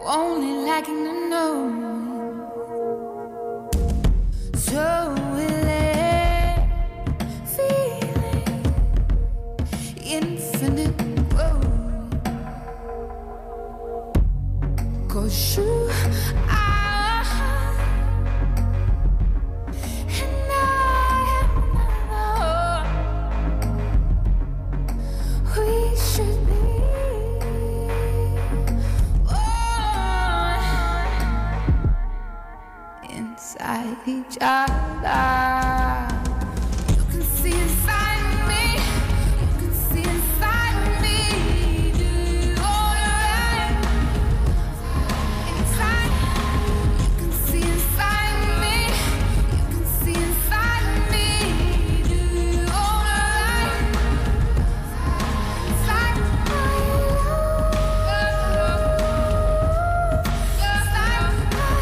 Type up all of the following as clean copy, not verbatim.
only lacking to know. So will it feeling infinite growth. 'Cause you are and I am another. We should be inside each other. You can see inside me. You can see inside me. Do you alright? Inside. You can see inside me. You can see inside me. Do you alright? Inside my love. Inside my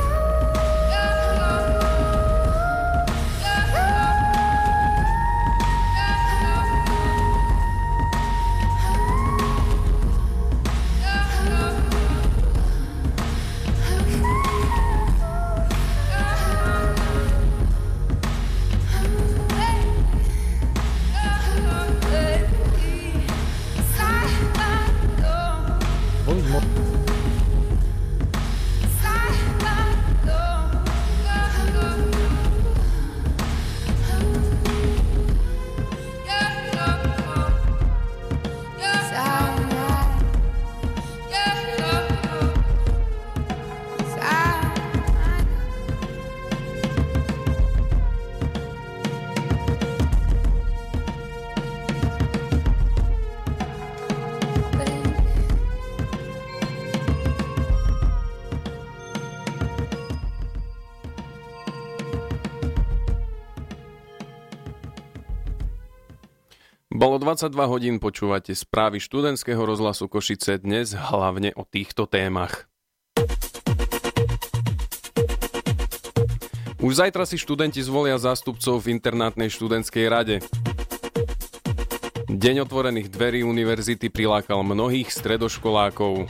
Bolo 22 hodín, počúvate správy študentského rozhlasu Košice, dnes hlavne o týchto témach. Už zajtra si študenti zvolia zástupcov v internátnej študentskej rade. Deň otvorených dverí univerzity prilákal mnohých stredoškolákov.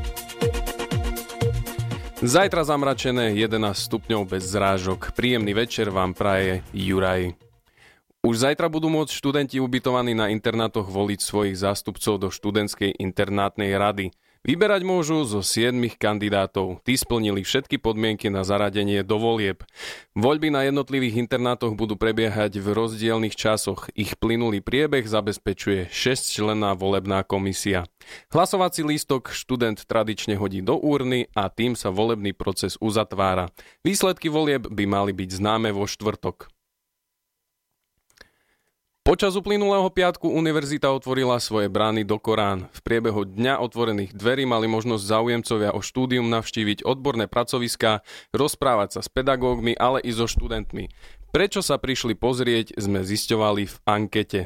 Zajtra zamračené 11 stupňov bez zrážok. Príjemný večer vám praje Juraj. Už zajtra budú môcť študenti ubytovaní na internátoch voliť svojich zástupcov do študentskej internátnej rady. Vyberať môžu zo 7 kandidátov. Tí splnili všetky podmienky na zaradenie do volieb. Voľby na jednotlivých internátoch budú prebiehať v rozdielnych časoch. Ich plynulý priebeh zabezpečuje 6-členná volebná komisia. Hlasovací lístok študent tradične hodí do urny a tým sa volebný proces uzatvára. Výsledky volieb by mali byť známe vo štvrtok. Počas uplynulého piatku univerzita otvorila svoje brány do Korán. V priebehu dňa otvorených dverí mali možnosť záujemcovia o štúdium navštíviť odborné pracoviská, rozprávať sa s pedagógmi, ale i so študentmi. Prečo sa prišli pozrieť, sme zisťovali v ankete.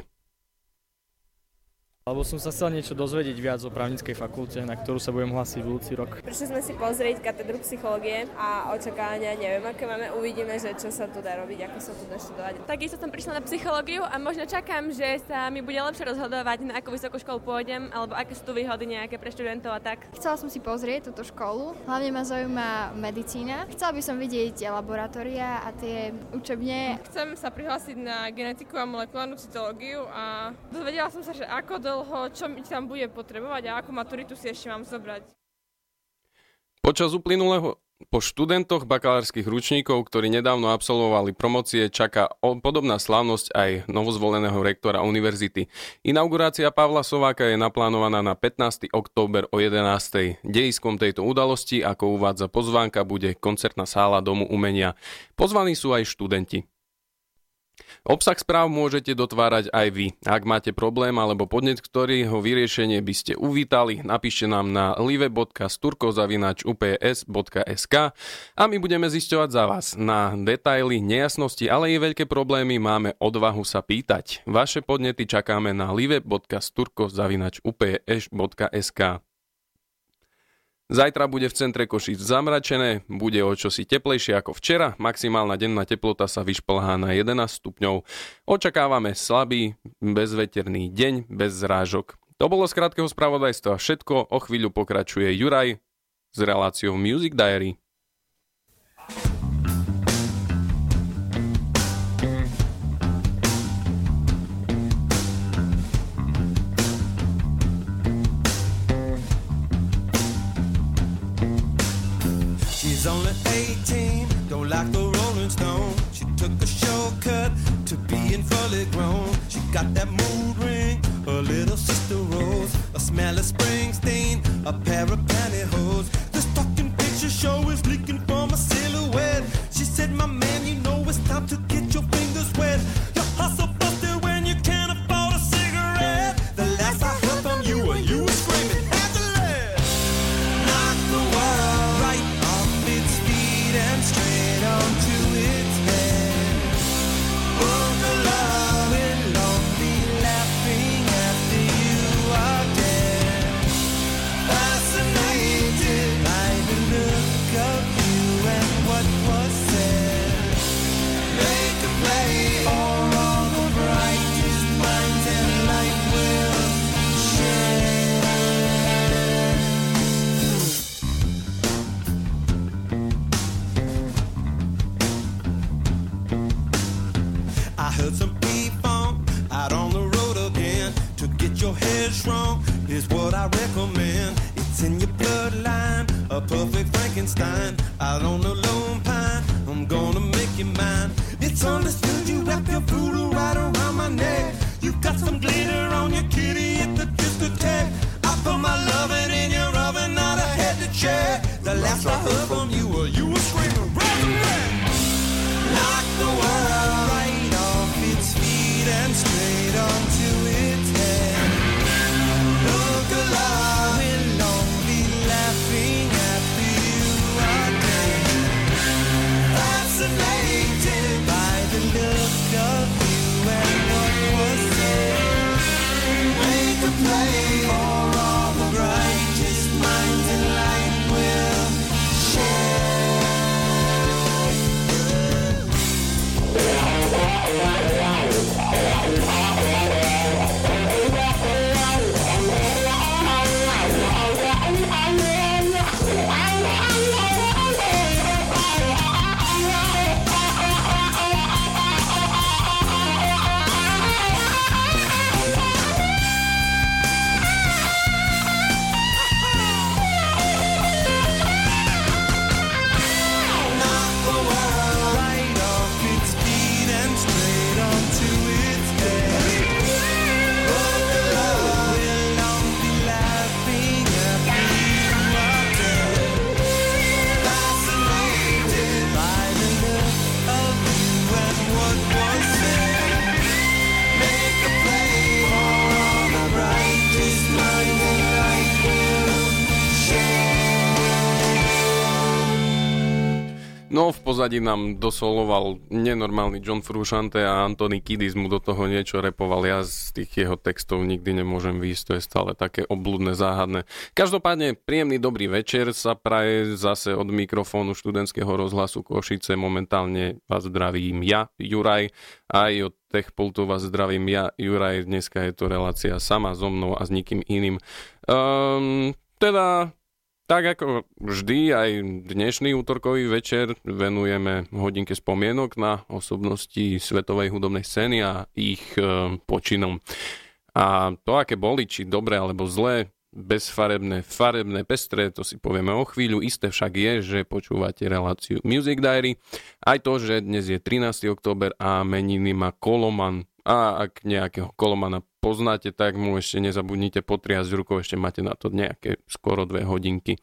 Alebo som sa chcel niečo dozvedieť viac o právnickej fakulte, na ktorú sa budem hlásiť budúci rok. Prišli sme si pozrieť katedru psychológie a očakávania neviem, aké máme, uvidíme, že čo sa tu dá robiť, ako sa tu dá študovať. Takisto som prišla na psychológiu a možno čakám, že sa mi bude lepšie rozhodovať, na akú vysokú školu pôjdem, alebo aké sú tu výhody nejaké pre študentov a tak. Chcela som si pozrieť túto školu, hlavne ma zaujíma medicína. Chcela by som vidieť laboratória a tie učebne. Chcem sa prihlásiť na genetiku a molekulárnu cytológiu a dozvedela som sa, že ako čo mi tam bude potrebovať a akú maturitu si ešte mám zobrať. Počas uplynulého po študentoch bakalárskych ručníkov, ktorí nedávno absolvovali promocie, čaká podobná slávnosť aj novozvoleného rektora univerzity. Inaugurácia Pavla Sováka je naplánovaná na 15. október o 11. Dejiskom tejto udalosti, ako uvádza pozvánka, bude koncertná sála Domu umenia. Pozvaní sú aj študenti. Obsah správ môžete dotvárať aj vy. Ak máte problém alebo podnet, ktorého vyriešenie by ste uvítali, napíšte nám na live.sturko@ups.sk a my budeme zisťovať za vás. Na detaily, nejasnosti, ale i veľké problémy máme odvahu sa pýtať. Vaše podnety čakáme na live.sturko@ups.sk. Zajtra bude v centre Košíc zamračené, bude o čosi teplejšie ako včera, maximálna denná teplota sa vyšplhá na 11 stupňov. Očakávame slabý, bezveterný deň bez zrážok. To bolo z krátkeho spravodajstva všetko, o chvíľu pokračuje Juraj. s reláciou Music Diary. She's only 18, don't like the Rolling Stone. She took a shortcut to being fully grown. She got that mood ring, a little sister Rose, a smell of Springsteen, a pair of pantyhose. This fucking picture show is leaking from a silhouette. She said, my man, you know it's time to get your fingers wet. Your hustle busted when you can't afford a cigarette. The last I heard from you were you were screaming, Angela, knock the world right off its feet and straight onto its head. Boogaloo will all be laughing after you are dead. Fascinated by the look of you and what was said. Make a play for all the brightest minds and light will share. I heard some P-Funk out on the road again. To get your head shrunk, here's what I recommend. It's in your bloodline, a perfect Frankenstein. Out on the Lone Pine, I'm gonna make you mine. It's understood you wrap your voodoo right around my neck. You've got some glitter on your kitty at the discotheque. I put my loving in your oven, not a head to check. The last I heard from you were screaming, resurrect. Knock the world right off its feet and straight onto its head. Look alive, we'll all be laughing after you are dead. Fascinated by the look of you and what was said. Make a play for all the brightest minds and light will share. Knock the world right off its feet and straight onto its head. Boogaloo will all be laughing after you are dead. Fascinated by the look of you and what was said. Make a play for all the brightest minds and light will share. No, v pozadí nám dosoloval nenormálny John Frusciante a Anthony Kiedis mu do toho niečo repoval. Ja z tých jeho textov nikdy nemôžem výjsť, to je stále také obľudné, záhadné. Každopádne príjemný dobrý večer sa praje zase od mikrofónu študentského rozhlasu Košice. Momentálne vás zdravím ja, Juraj, aj od Techpultu vás zdravím ja, Juraj. Dneska je to relácia sama so mnou a s nikým iným. Teda tak ako vždy, aj dnešný útorkový večer venujeme hodinke spomienok na osobnosti svetovej hudobnej scény a ich počinom. A to, aké boli, či dobré alebo zlé, bezfarebné, farebné, pestré, to si povieme o chvíľu. Isté však je, že počúvate reláciu Music Diary. Aj to, že dnes je 13. október a meniny má Koloman. A ak nejakého Kolomana poznáte, tak mu ešte nezabudnite potriasť rukou, ešte máte na to nejaké skoro 2 hodinky.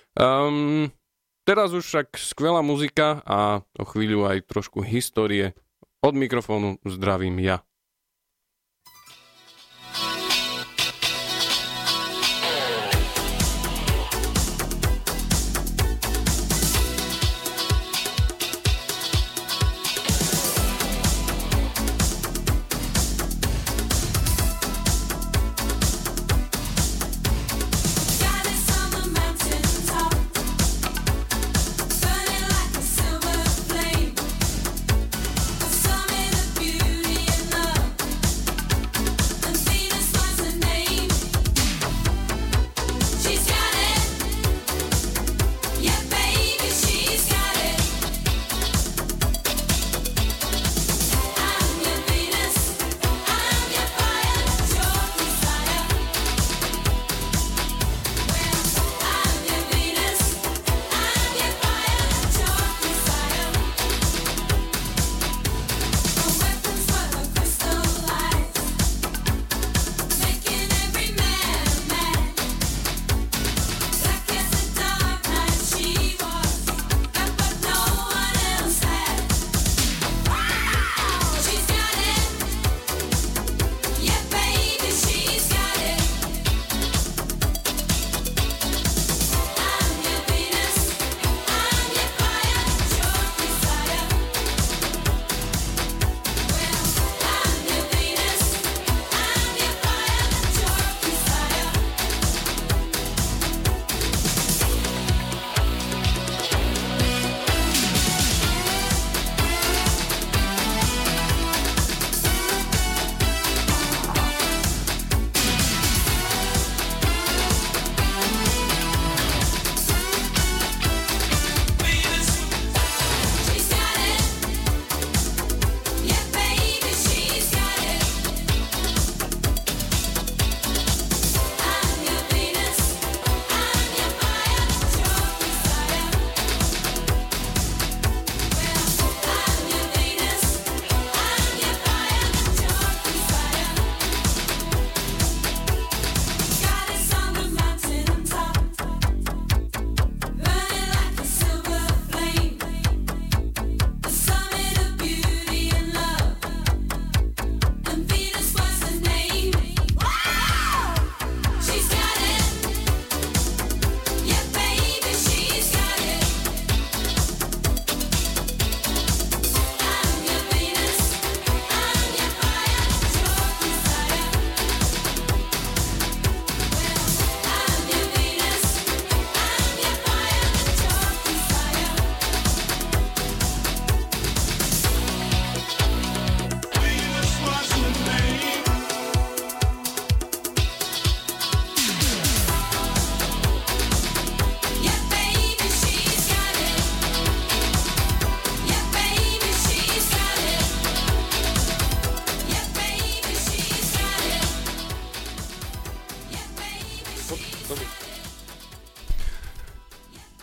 Teraz už však skvelá muzika a o chvíľu aj trošku histórie. Od mikrofónu zdravím ja. Burning like a silver flame, some in the beauty and the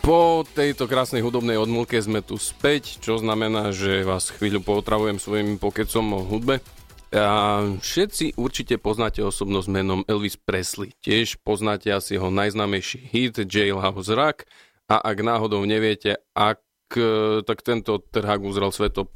Po tejto krásnej hudobnej odmlke sme tu späť, čo znamená, že vás chvíľu pootravujem svojim pokecom o hudbe. A všetci určite poznáte osobnosť menom Elvis Presley. Tiež poznáte asi jeho najznámejší hit Jailhouse Rock. A ak náhodou neviete, tak tento trhák uzrel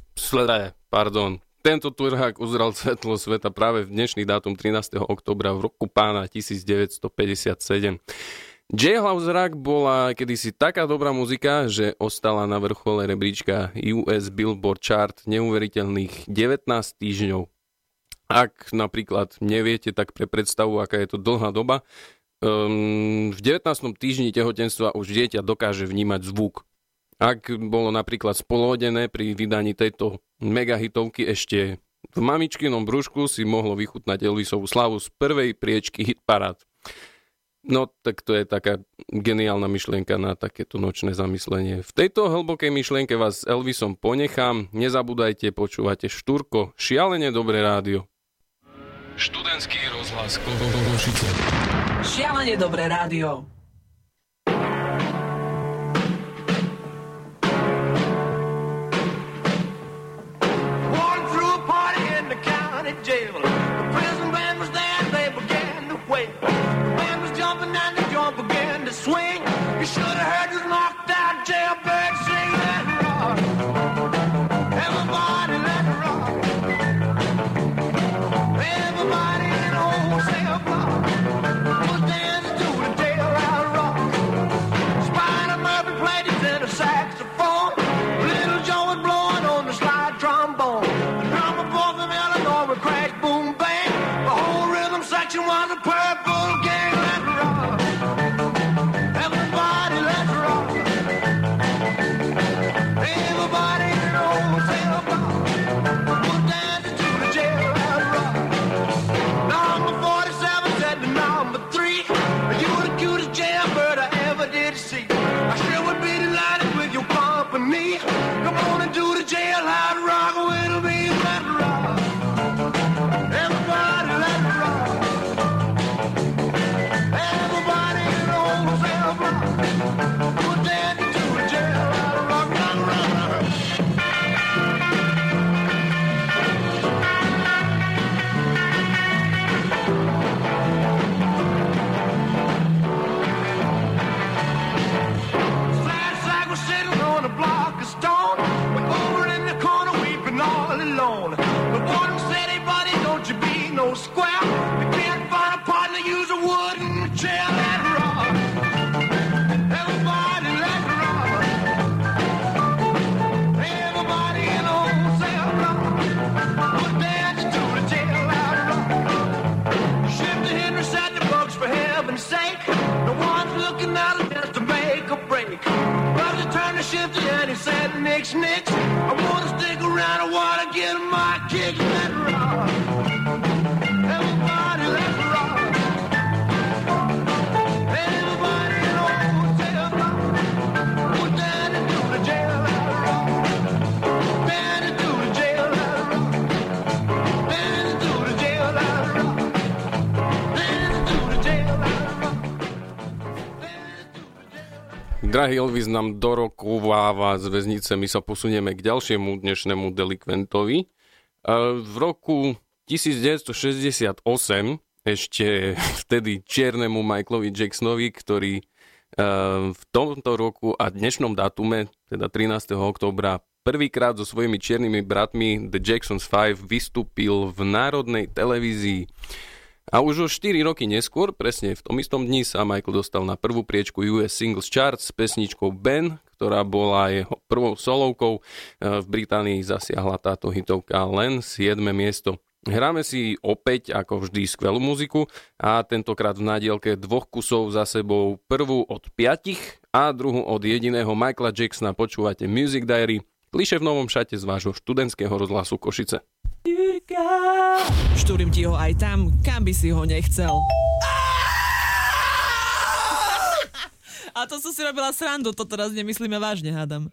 Tento trhák uzrel svetlo sveta práve v dnešný dátum 13. októbra v roku pána 1957. Jailhouse Rock bola kedysi taká dobrá muzika, že ostala na vrchole rebríčka US Billboard Chart neuveriteľných 19 týždňov. Ak napríklad neviete, tak pre predstavu, aká je to dlhá doba, v 19. týždni tehotenstva už dieťa dokáže vnímať zvuk. Ak bolo napríklad spolodené pri vydaní tejto megahitovky ešte v mamičkinom brúšku, si mohlo vychutnať Elvisovú slavu z prvej priečky hitparád. No, tak to je taká geniálna myšlienka na takéto nočné zamyslenie. V tejto hlbokej myšlienke vás s Elvisom ponechám. Nezabúdajte, počúvate Štúrko, šialene dobré rádio. Študentský rozhlas Košice. Šialene dobré rádio. Walking through a party in the county jail. The prison band was there and they began to wail. The band was jumping and the jump began to swing. You should have heard this knocked out jailbird sing. Let it rock. Everybody let it rock. Everybody in the whole cell block was dancing to the jailhouse rock. Spider Murphy played his tenor saxophone. Little Joe was blowing on the slide trombone. The drummer boy from Illinois would crash, boom, bang. The whole rhythm section was a purple gang. Let's rock. Everybody, let's rock. Everybody in the whole cell block was dancing to the jailhouse rock. Number 47 said to number 3, you were the cutest jailbird I ever did see. I sure would be delighted with your company. Come on and do the jailhouse rock with me. Let's rock. Everybody, let's rock. Everybody in the whole cell block was dancing to the jailhouse rock. Rock, rock, rock. Sad sack was sitting on a block of stone. We're over in the corner weeping all alone. The warden said, hey buddy, don't you be no square. You can't find a partner, use a wooden chair. Let's rock. Everybody, let's rock. Everybody in the whole cell block was dancing to the jailhouse rock. Shifty Henry said the bugs for heaven's sake. No one's looking at us just to make a break. Roger turned to Shifty and he said, nix, nix. I wanna stick around, I wanna get my kick. Let's rock. Everybody, let's rock. Everybody in the whole cell block was dancing to the jailhouse rock. Dancing to the jailhouse rock. Dancing to the jailhouse rock. Dancing to the jailhouse rock. Drahý Elvis nám dorokováva z väznice, my sa posunieme k ďalšiemu dnešnému delikventovi. V roku 1968 ešte vtedy čiernemu Michaelovi Jacksonovi, ktorý v tomto roku a dnešnom dátume, teda 13. októbra, prvýkrát so svojimi čiernymi bratmi The Jacksons 5 vystúpil v národnej televízii. A už o 4 roky neskôr, presne v tom istom dni, sa Michael dostal na prvú priečku US Singles Chart s pesničkou Ben, ktorá bola jeho prvou solovkou. V Británii zasiahla táto hitovka len 7. miesto. Hráme si opäť, ako vždy, skvelú muziku a tentokrát v nádielke 2 kusov za sebou. Prvú od 5 a druhú od jediného Michaela Jacksona. Počúvate Music Diary, klišé v novom šate z vášho študentského rozhlasu Košice. Štúrim ti ho aj tam, kam by si ho nechcel. A to som si robila srandu, to teraz nemyslíme vážne, hádam.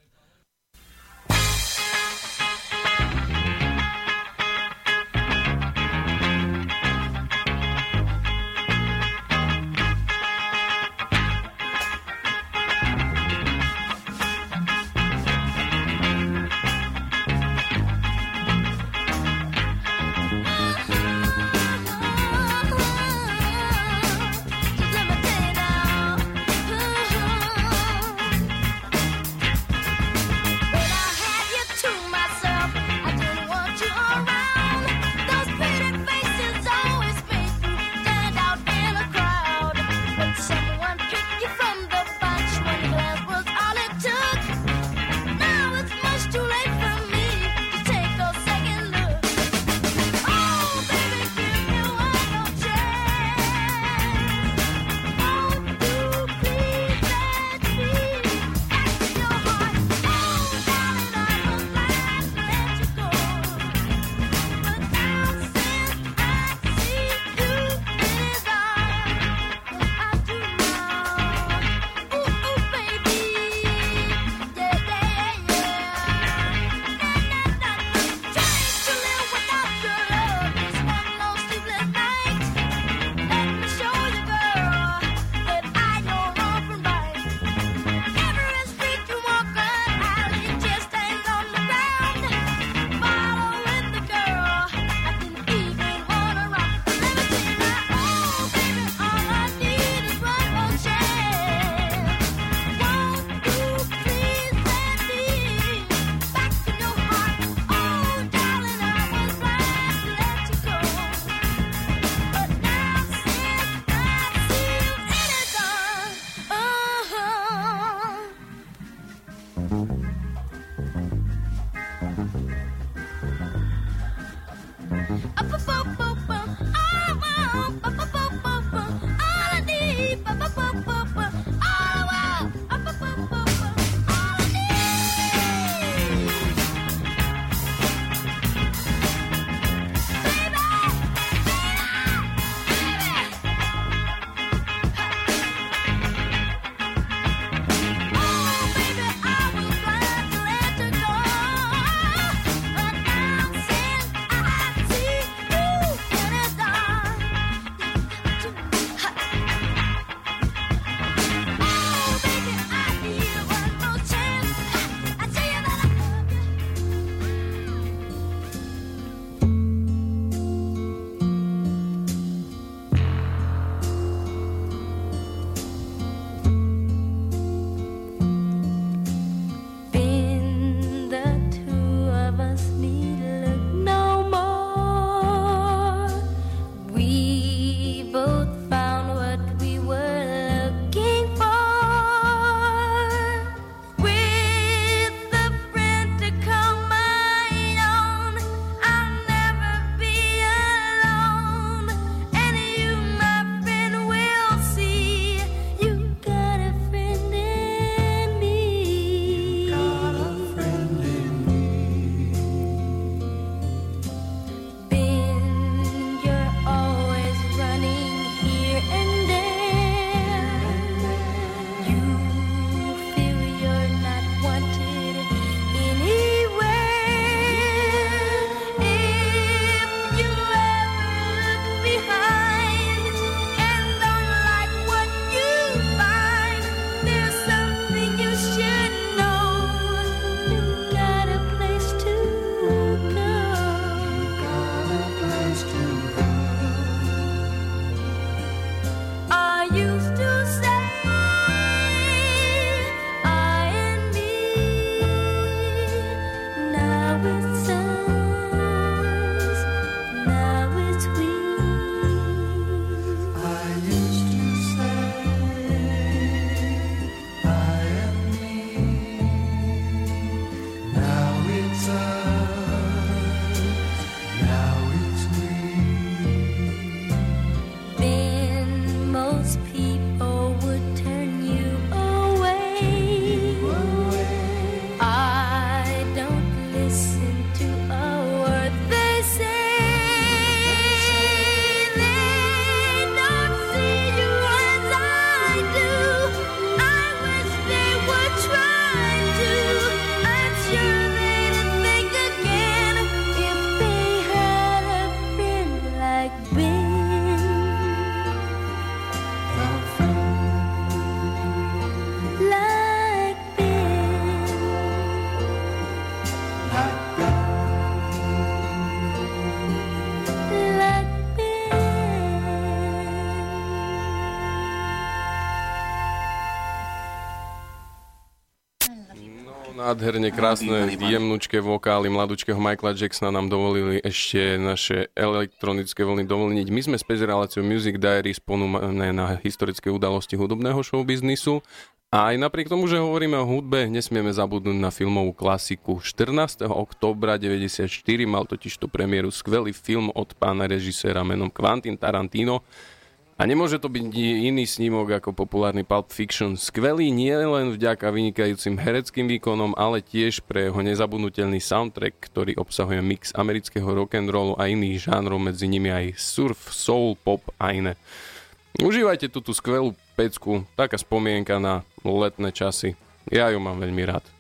Nádherne krásne, jemnučké vokály mladúčkeho Michaela Jacksona nám dovolili ešte naše elektronické vlny dovolniť. My sme späť s reláciou Music Diaries ponúmané na historické udalosti hudobného showbiznisu. A aj napriek tomu, že hovoríme o hudbe, nesmieme zabudnúť na filmovú klasiku. 14. októbra 1994 mal totižto premiéru skvelý film od pána režiséra menom Quentin Tarantino. A nemôže to byť iný snímok ako populárny Pulp Fiction. Skvelý nie len vďaka vynikajúcim hereckým výkonom, ale tiež pre jeho nezabudnutelný soundtrack, ktorý obsahuje mix amerického rock'n'rollu a iných žánrov, medzi nimi aj surf, soul, pop a iné. Užívajte túto skvelú pecku, taká spomienka na letné časy. Ja ju mám veľmi rád.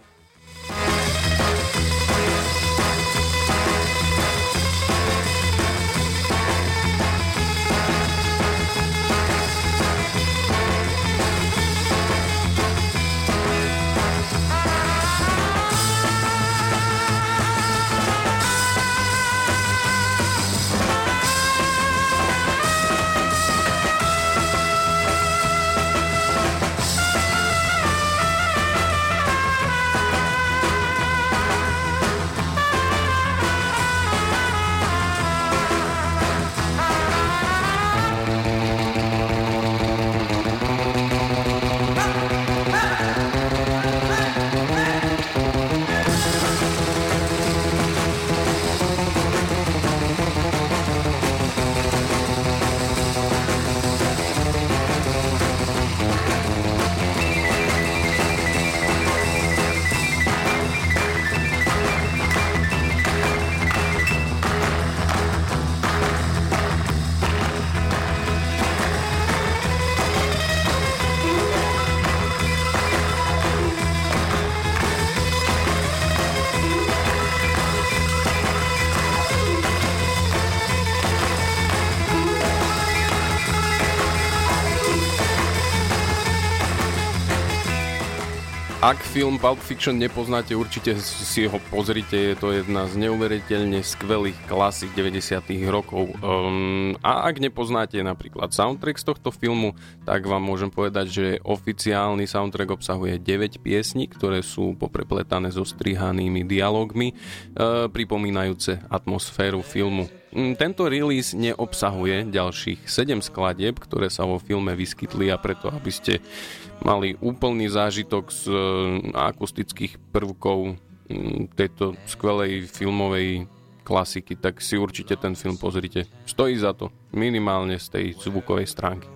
Ak film Pulp Fiction nepoznáte, určite si ho pozrite, je to jedna z neuveriteľne skvelých klasík 90. rokov. A ak nepoznáte napríklad soundtrack z tohto filmu, tak vám môžem povedať, že oficiálny soundtrack obsahuje 9 piesní, ktoré sú poprepletané so strihanými dialógmi, pripomínajúce atmosféru filmu. Tento release neobsahuje ďalších 7 skladieb, ktoré sa vo filme vyskytli, a preto, aby ste mali úplný zážitok z akustických prvkov tejto skvelej filmovej klasiky, tak si určite ten film pozrite. Stojí za to, minimálne z tej zvukovej stránky.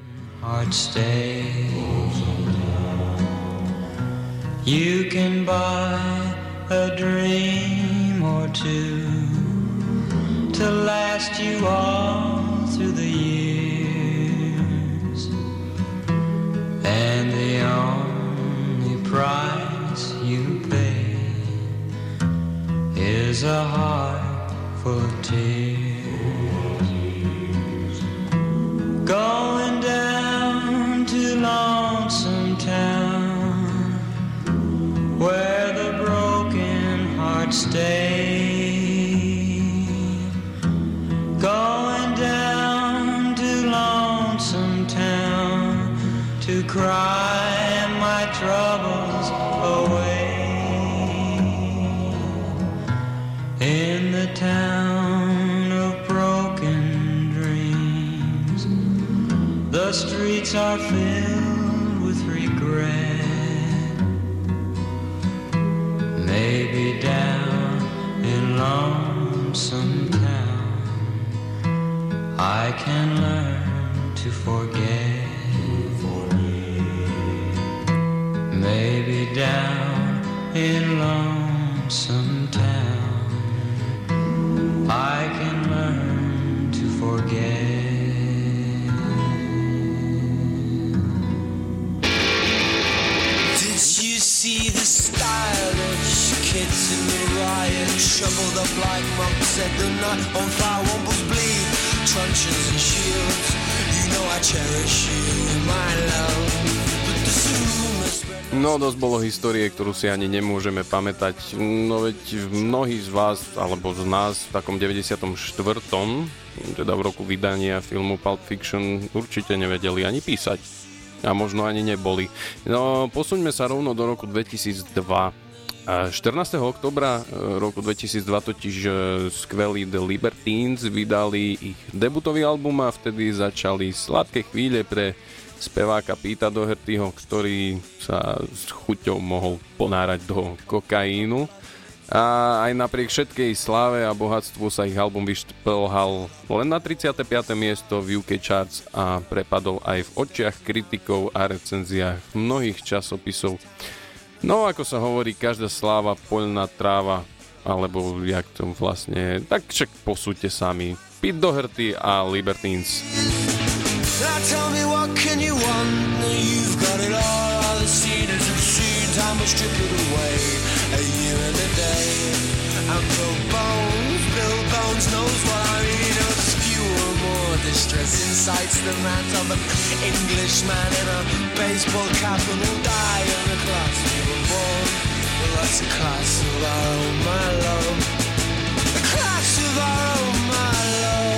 You can buy a dream or two to last you all through the years, and the only price you pay is a heart full of tears. Going down to Lonesome Town, where the broken hearts stay. Going down to Lonesome Town to cry my troubles away. In the town of broken dreams, the streets are filled with regret. Maybe down in Lonesome Town I can learn to forget. Maybe down in Lonesome Town I can learn to forget. Did you see the stylish kids in the riot? Shoveled up like monks at the night on fire, wombles bleed, truncheons and shields. You know I cherish you, my love. But the rumors spread. No, dosť bolo histórie, ktorú si ani nemôžeme pamätať. No veď mnohí z vás, alebo z nás v takom 94., teda v roku vydania filmu Pulp Fiction, určite nevedeli ani písať. A možno ani neboli. No, posuňme sa rovno do roku 2002. 14. októbra roku 2002 totiž skvelí The Libertines vydali ich debutový album a vtedy začali sladké chvíle pre speváka Peta Dohertyho, ktorý sa s chuťou mohol ponárať do kokainu. A aj napriek všetkej sláve a bohatstvu sa ich album vyšplhal len na 35. miesto v UK Charts a prepadol aj v očiach kritikov a recenziách mnohých časopisov. No, ako sa hovorí, každá sláva poľná tráva, alebo jak to vlastne, tak však posúďte sami. Pete Doherty a Libertines. Now tell me what can you want? You've got it all the scenes have seen. Time will strip it away. A year and a day. And Bill Bones knows what I mean. A fewer more distressing sights than that of an Englishman in a baseball cap and will die in the class we were born. Well, that's a class of our own, my love. A class of our own, my love.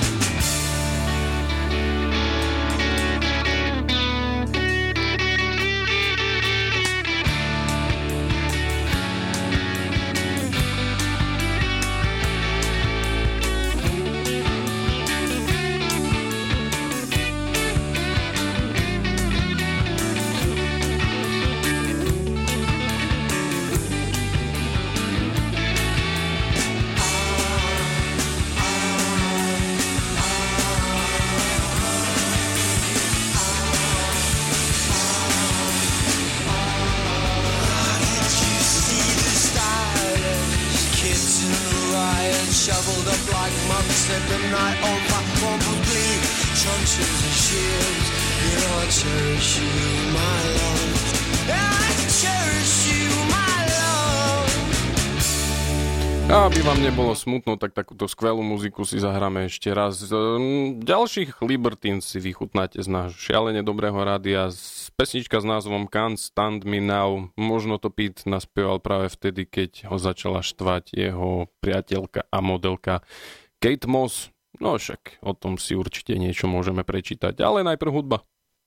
Shoveled up like monks at the night on my wombles bleed, truncheons and shields. You know I cherish you, my love. I cherish you, my love. A aby vám nebolo smutno, tak takúto skvelú muziku si zahráme ešte raz. Ďalších Libertines si vychutnáte z nášho šialene dobrého rádia. Pesnička s názvom Can't Stand Me Now. Možno to Pete naspieval práve vtedy, keď ho začala štvať jeho priateľka a modelka Kate Moss. No však o tom si určite niečo môžeme prečítať. Ale najprv hudba.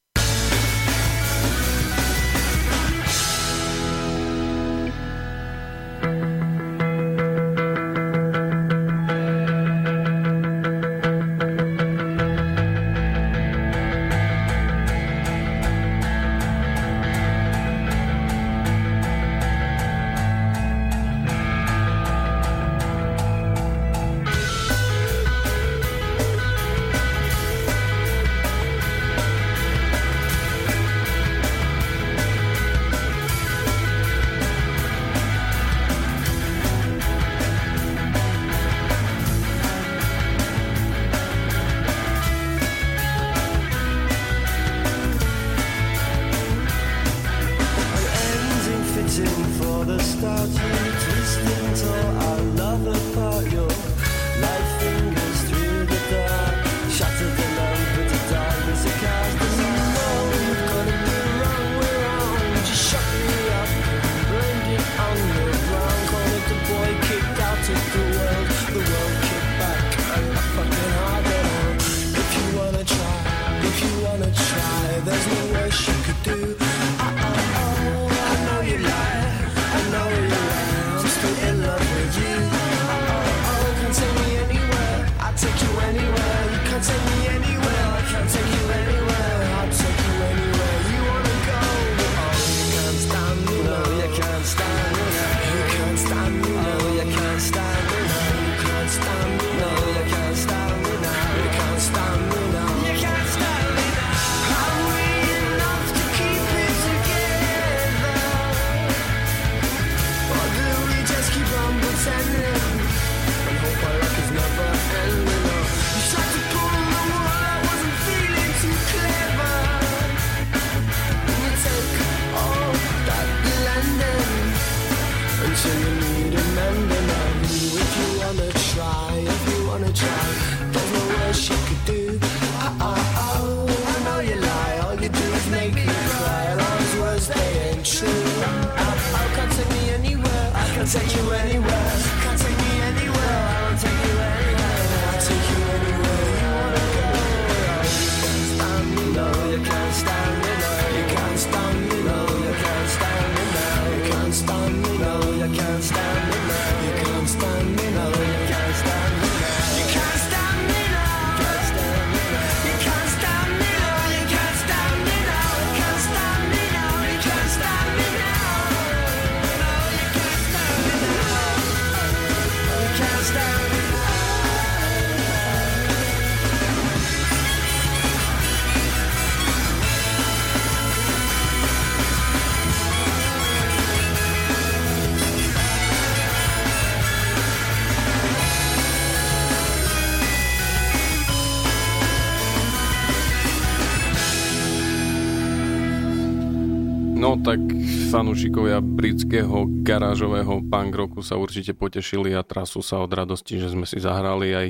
No tak fanúšikovia britského garážového punk rocku sa určite potešili a trasú sa od radosti, že sme si zahrali aj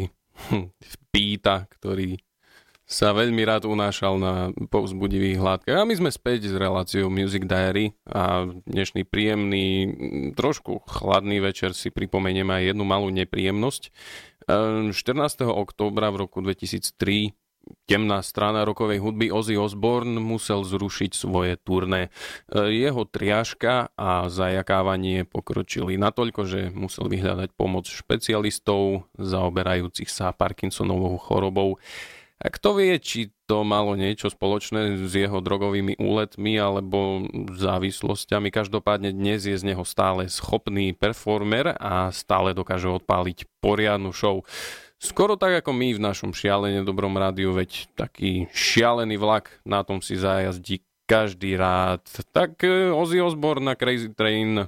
Píta, ktorý sa veľmi rád unášal na povzbudivých hladkách. A my sme späť s reláciou Music Diary a dnešný príjemný, trošku chladný večer si pripomeniem aj jednu malú nepríjemnosť. 14. októbra v roku 2003 temná strana rockovej hudby Ozzy Osbourne musel zrušiť svoje turné. Jeho triažka a zajakávanie pokročili natoľko, že musel vyhľadať pomoc špecialistov zaoberajúcich sa Parkinsonovou chorobou. A kto vie, či to malo niečo spoločné s jeho drogovými úletmi alebo závislosťami. Každopádne dnes je z neho stále schopný performer a stále dokáže odpáliť poriadnu show. Skoro tak ako my v našom šialene dobrom rádiu, veď taký šialený vlak, na tom si zajazdí každý rád. Tak Ozzy Osbourne na Crazy Train.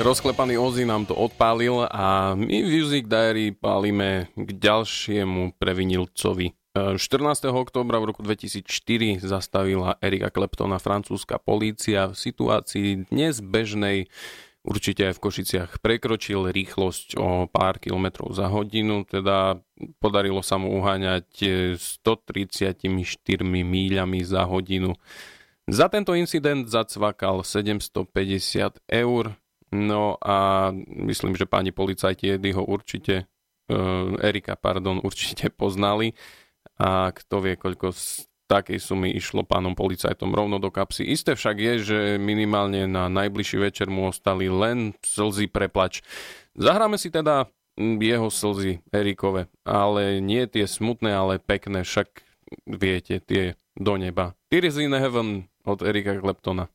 Rozklepaný Ozzy nám to odpálil a my v Music Diary pálime k ďalšiemu previnilcovi. 14. októbra v roku 2004 zastavila Erika Claptona francúzska polícia v situácii dnes bežnej. Určite aj v Košiciach prekročil rýchlosť o pár kilometrov za hodinu, teda podarilo sa mu uháňať 134 míľami za hodinu. Za tento incident zacvakal 750 eur. No a myslím, že páni policajti ho určite určite poznali a kto vie, koľko z takej sumy išlo pánom policajtom rovno do kapsy. Isté však je, že minimálne na najbližší večer mu ostali len slzy pre plač. Zahráme si teda jeho slzy Erikove, ale nie tie smutné, ale pekné, však viete, tie do neba. Tears in Heaven od Erika Claptona.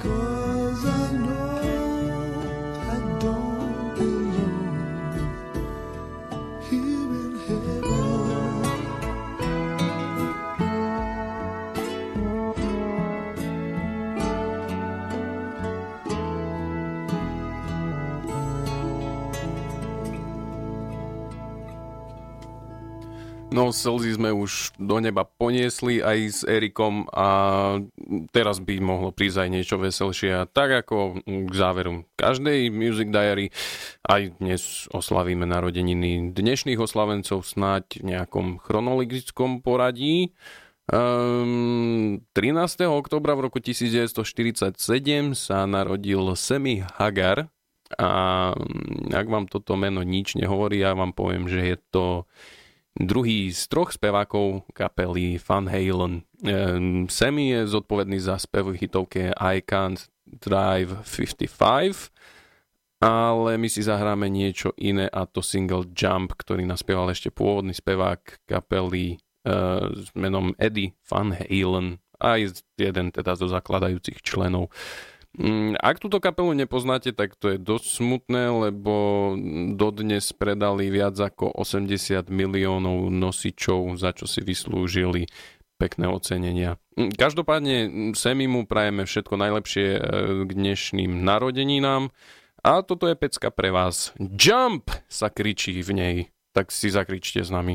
'cause I know I don't belong here in heaven. No, slzy sme už do neba poniesli aj s Erikom a teraz by mohlo prísť aj niečo veselšie. A tak ako k záveru každej Music Diary, aj dnes oslavíme narodeniny dnešných oslavencov snáď v nejakom chronologickom poradí. 13. októbra v roku 1947 sa narodil Sammy Hagar a ak vám toto meno nič nehovorí, ja vám poviem, že je to druhý z troch spevákov kapely Van Halen. Sammy je zodpovedný za spev v hitovke I Can't Drive 55, ale my si zahráme niečo iné a to single Jump, ktorý naspieval ešte pôvodný spevák kapely s menom Eddie Van Halen, aj jeden teda zo zakladajúcich členov. Ak túto kapelu nepoznáte, tak to je dosť smutné, lebo dodnes predali viac ako 80 miliónov nosičov, za čo si vyslúžili pekné ocenenia. Každopádne Samimu prajeme všetko najlepšie k dnešným narodeninám a toto je pecka pre vás. Jump sa kričí v nej, tak si zakričte s nami.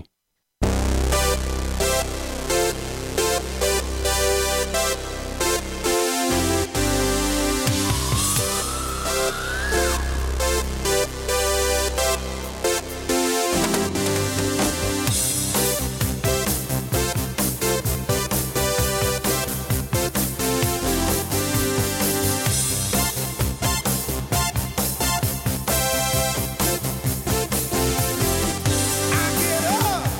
I get up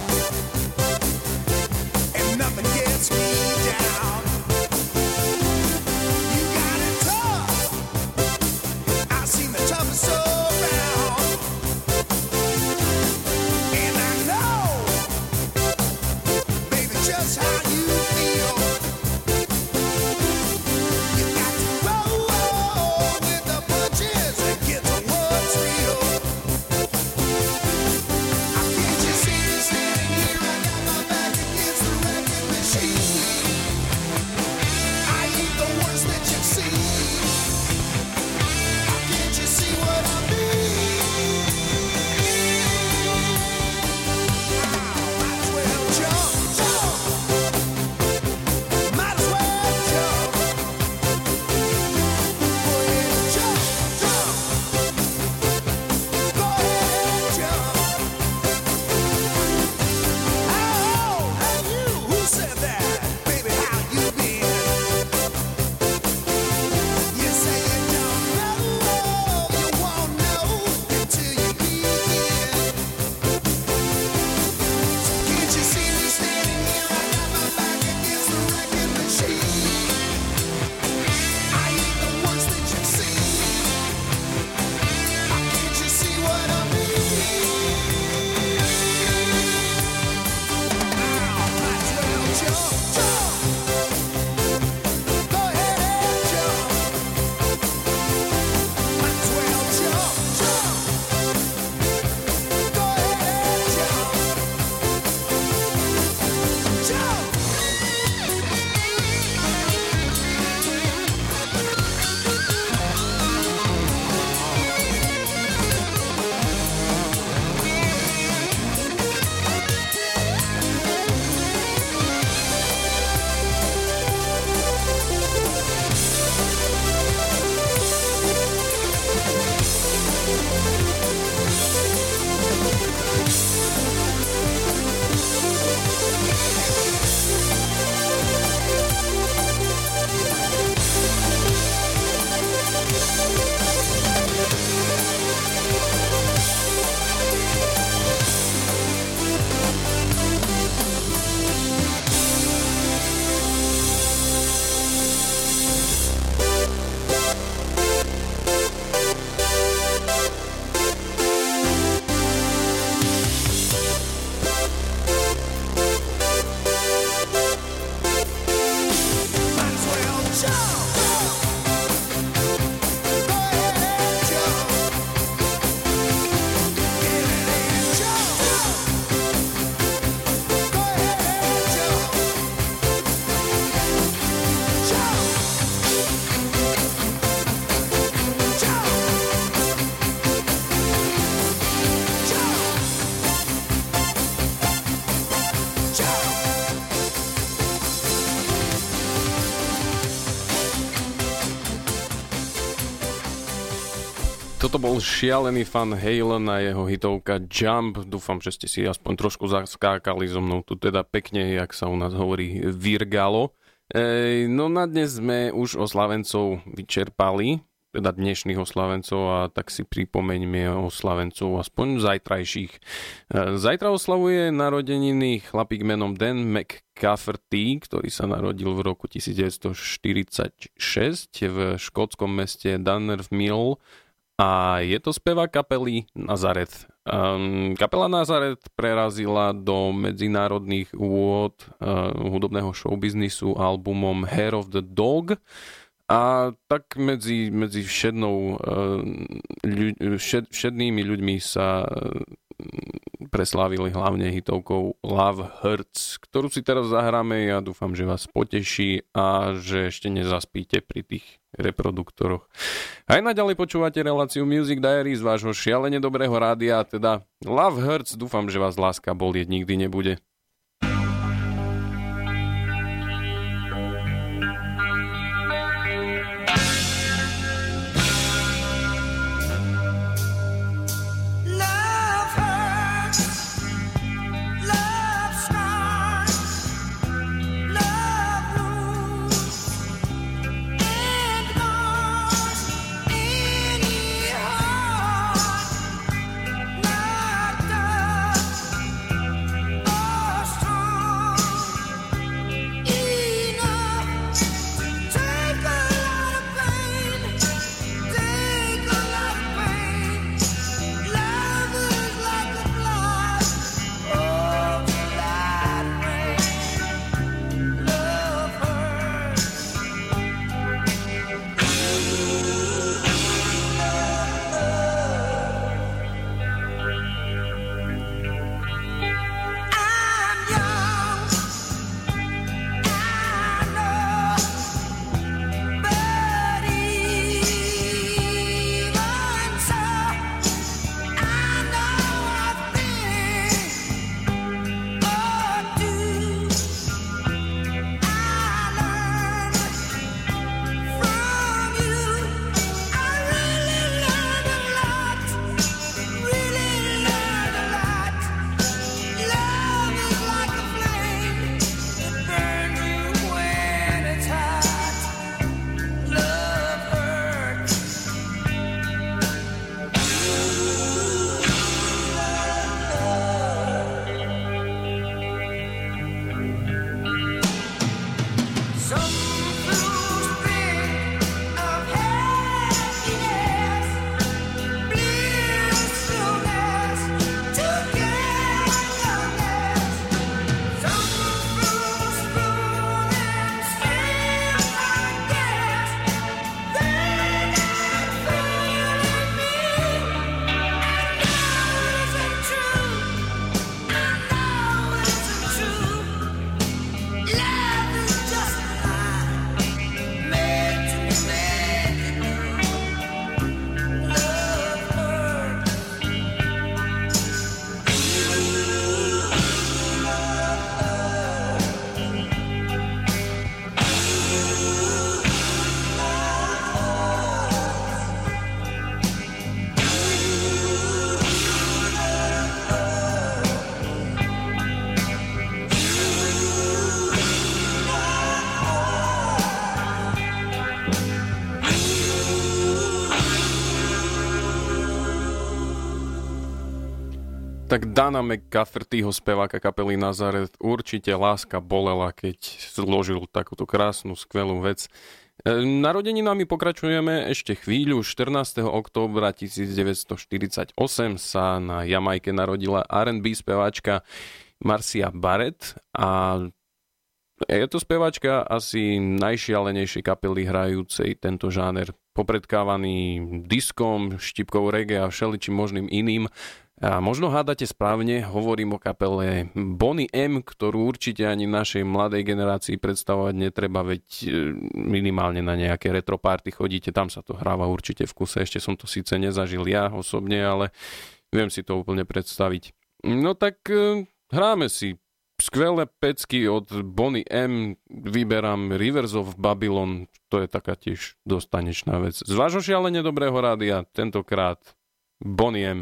Toto bol šialený Van Halen a jeho hitovka Jump. Dúfam, že ste si aspoň trošku zaskákali so mnou. Tu teda pekne, jak sa u nás hovorí, virgalo. No na dnes sme už oslavencov vyčerpali, teda dnešných oslavencov, a tak si pripomeňme oslavencov aspoň zajtrajších. Zajtra oslavuje narodeniny chlapík menom Dan McCafferty, ktorý sa narodil v roku 1946 v škótskom meste Dunfermline. A je to spevák kapely Nazareth. Kapela Nazareth prerazila do medzinárodných úvod hudobného showbiznisu albumom Hair of the Dog. A tak medzi všednými ľuďmi sa preslávili hlavne hitovkou Love Hurts, ktorú si teraz zahráme. Ja dúfam, že vás poteší a že ešte nezaspíte pri tých reproduktoroch. Aj naďalej počúvate reláciu Music Diary z vášho šialene dobrého rádia, teda Love Hurts. Dúfam, že vás láska bolieť nikdy nebude. Tak Dana McCaffertyho, speváka kapely Nazareth, určite láska bolela, keď zložil takúto krásnu, skvelú vec. Narodeninami pokračujeme ešte chvíľu. 14. októbra 1948 sa na Jamajke narodila R&B speváčka Marcia Barrett a je to speváčka asi najšialenejšej kapely hrajúcej tento žáner, popredkávaný diskom, štipkou reggae a všeličím možným iným. A možno hádate správne, hovorím o kapele Boney M, ktorú určite ani našej mladej generácii predstavovať netreba, veď minimálne na nejaké retroparty chodíte, tam sa to hráva určite v kuse. Ešte som to síce nezažil ja osobne, ale viem si to úplne predstaviť. No tak hráme si skvelé pecky od Bonnie M. Vyberám Rivers of Babylon. To je taká tiež dosť tanečná vec. Z vášho šialene dobrého rádia, tentokrát Bonnie M.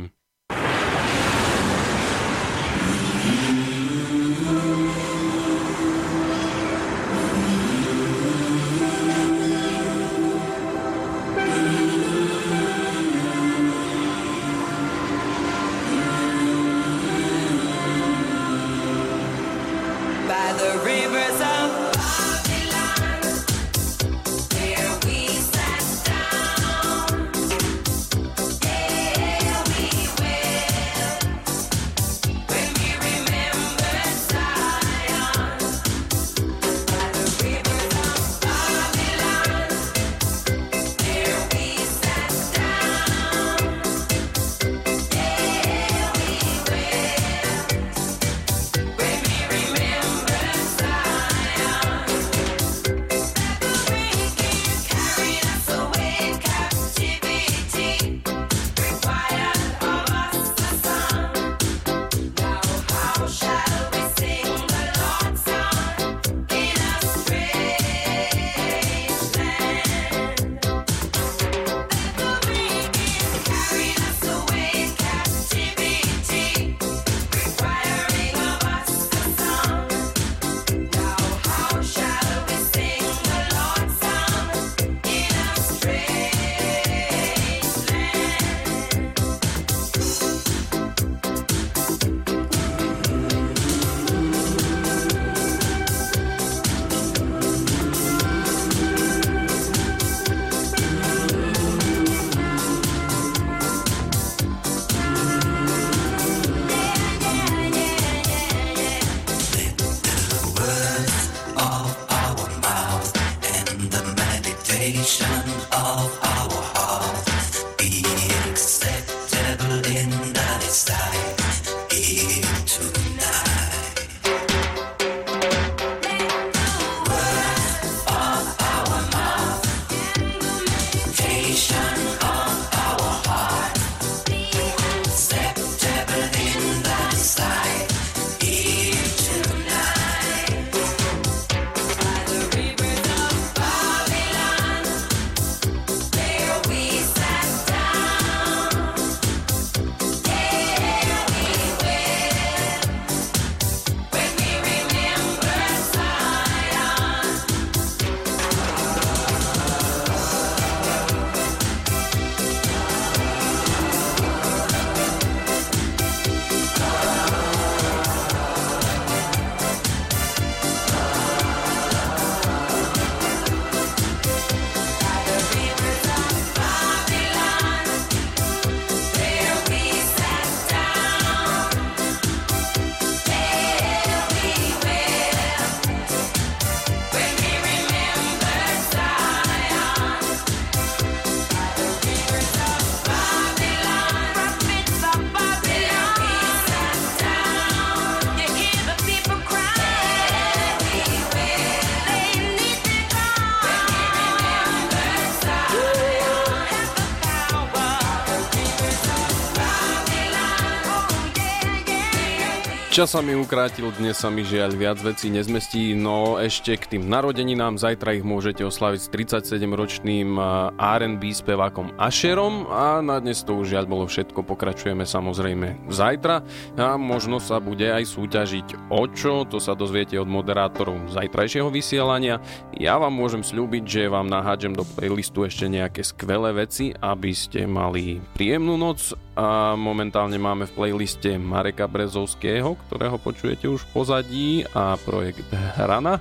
Čas sa mi ukrátil, dnes sa mi žiaľ viac vecí nezmestí, no ešte k tým narodeninám, zajtra ich môžete oslaviť s 37-ročným R&B spevákom Asherom a na dnes to už žiaľ bolo všetko, pokračujeme samozrejme zajtra a možno sa bude aj súťažiť o čo, to sa dozviete od moderátorov zajtrajšieho vysielania. Ja vám môžem sľúbiť, že vám nahádžem do playlistu ešte nejaké skvelé veci, aby ste mali príjemnú noc a momentálne máme v playliste Mareka Brezovského, ktorého počujete už v pozadí a projekt Hrana,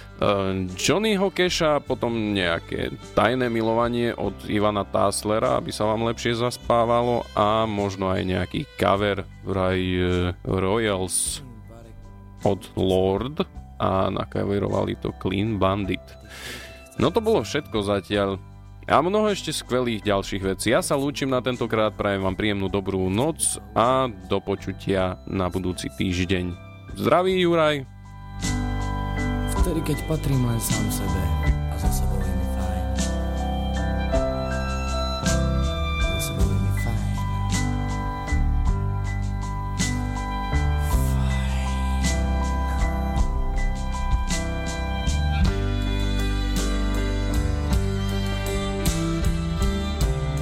Johnnyho Casha, potom nejaké tajné milovanie od Ivana Táslera, aby sa vám lepšie zaspávalo a možno aj nejaký cover vraj Royals od Lord a nakaverovali to Clean Bandit. No to bolo všetko zatiaľ. A mnoho ešte skvelých ďalších vecí. Ja sa lúčim na tentokrát, prajem vám príjemnú dobrú noc a do počutia na budúci týždeň. Zdraví Juraj. Vtedy, keď patrím len sám sebe a za sebou